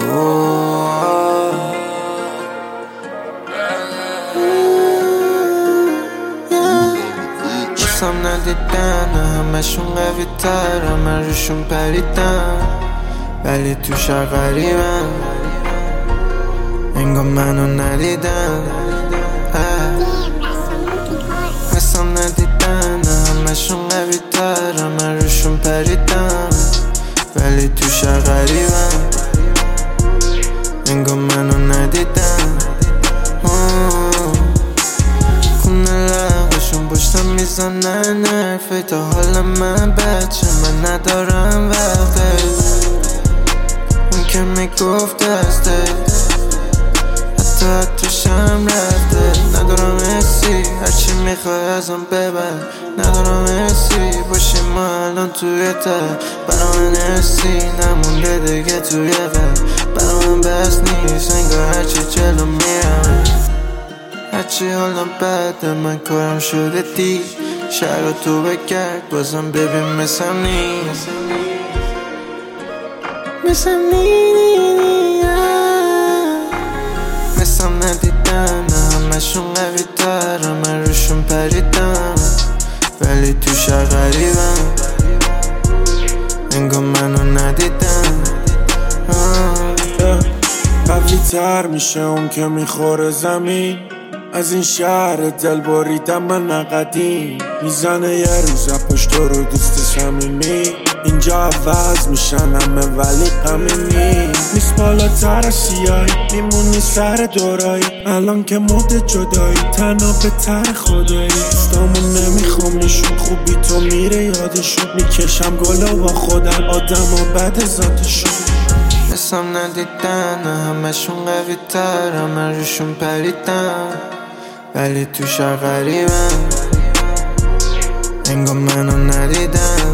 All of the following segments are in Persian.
بسم ندیدن همشون قوی تر، من روشون پریدم ولی توش غریبم، انگار منو ندیدن. بسم ندیدن همشون قوی تر، من روشون پریدم ولی توش غریبم، انگار منو ندیدن. پشتم میزنن حرفی تا حال من بچه، من ندارم وقته اون که میگفت دسته، حتی شم رفته. ندارم حسی هرچی میخوای ازم ببر، ندارم حسی باشیم ما الان توی تر. برا من حسی نمونده دیگه توی قلب، برا من بس نیست انگار هرچی جلو میرم، هرچی حالم بده من کارم شده دی. شهر تو بگرد بازم ببین مثل نیست، مثل ندیدن همشون قوی تر، من روشون پریدم ولی توش غریبم، انگار منو ندیدن. قوی تر میشه اون که میخوره زمین، از این شهر دل بریدم من نقدیم، میزنه یه روز پشت رو دوست صمیمی. اینجا عوض میشن همه ولی غمی نیست، بالاتر از سیاهی میمونی سر دورایی. الان که مد جدایی تنها به تر خدایی، دوستامون نمیخوام نشون خوبی تو میره یادشون، میکشم گلا با خودم آدم و بد ذاتشون. بسم ندیدن همشون قوی تر، من روشون پریدم ولی توش غریبم، انگار منو ندیدن.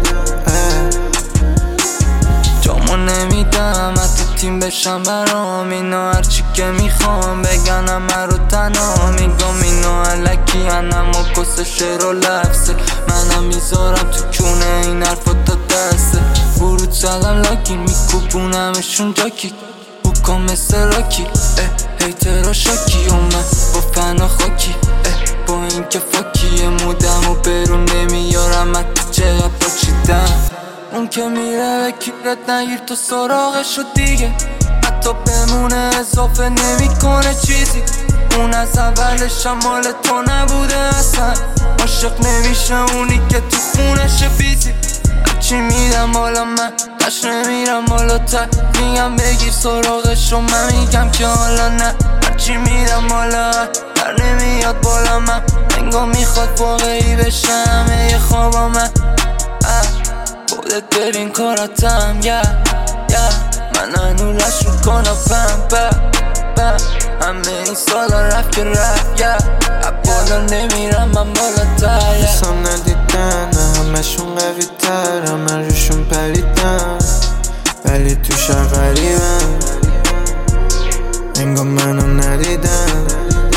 جامو نمیدم حتی تیم بشم برام، اینا هرچی که میخوام بگن همه رو تنها میگم، اینا علکی هنم و کس شعر و لفظه، منم میذارم تو کونه این حرفا تا دسته. ورود زدم لاکی میکوبونمشون جاکی، بکن مثل راکی هیترا شاکی، و من با فنا خاکی با این که فاکیه مودم و برون نمیارم حتی چقدر پاچیدم. اون که میره به کیرت نگیر تو سراغشو دیگه، حتی بمونه اضافه نمیکنه چیزی. اون از اولش مال تو نبوده اصلا، عاشق نمیشه اونی که تو خونش بیزی. هرچی میدم حالا من دشت نمیرم بالاتر، میگم بگیر سراغشو من میگم که حالا نه. هرچی میدم حالا در نمیاد بالا من، انگار میخواد واقعی بشه همه خوابا من. خودت ببین کاراتم من هنولش رو کنم بم همه این سالا رفت که رفت بالا نمیرم من بالاتر. بسم ندیدن همشون قوی تر، من روشون پریدم ولی توش غریبم، انگار منو ندیدن.